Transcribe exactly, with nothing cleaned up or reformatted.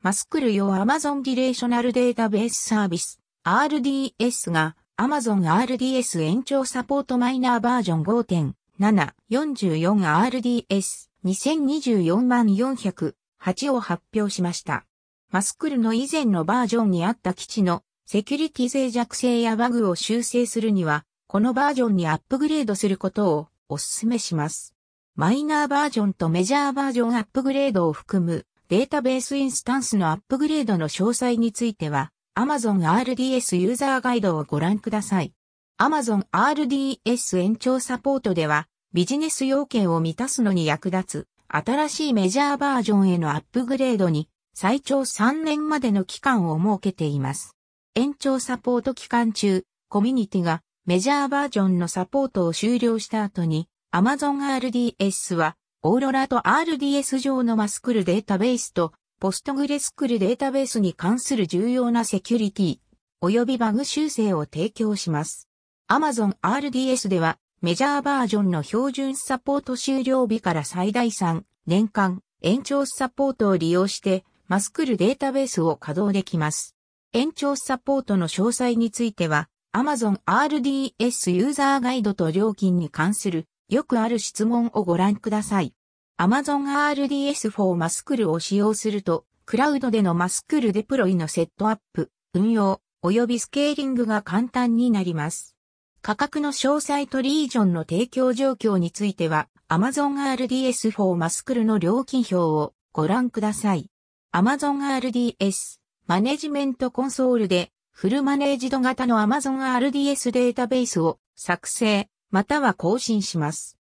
マスクル用 Amazon Relational Database Service アールディーエス が Amazon アールディーエス 延長サポートマイナーバージョン ごてんなな よんじゅうよんアールディーエスにせんにじゅうよんまんよんひゃくはちを発表しました。マスクルの以前のバージョンにあった基地のセキュリティ脆弱性やバグを修正するには、このバージョンにアップグレードすることをお勧めします。マイナーバージョンとメジャーバージョンアップグレードを含むデータベースインスタンスのアップグレードの詳細については、Amazon アールディーエス ユーザーガイドをご覧ください。Amazon アールディーエス 延長サポートでは、ビジネス要件を満たすのに役立つ、新しいメジャーバージョンへのアップグレードに、最長さんねんまでの期間を設けています。延長サポート期間中、コミュニティがメジャーバージョンのサポートを終了した後に、Amazon アールディーエス は、オーロラと アールディーエス 上のマスクルデータベースと、ポストグレスクルデータベースに関する重要なセキュリティ、及びバグ修正を提供します。Amazon アールディーエス では、メジャーバージョンの標準サポート終了日から最大さんねんかん、延長サポートを利用して、マスクルデータベースを稼働できます。延長サポートの詳細については、Amazon アールディーエス ユーザーガイドと料金に関するよくある質問をご覧ください。Amazon アールディーエス for マスクルを使用すると、クラウドでのマスクルデプロイのセットアップ、運用、及びスケーリングが簡単になります。価格の詳細とリージョンの提供状況については、Amazon アールディーエス for マスクルの料金表をご覧ください。Amazon アールディーエス マネジメントコンソールでフルマネージド型の Amazon アールディーエス データベースを作成または更新します。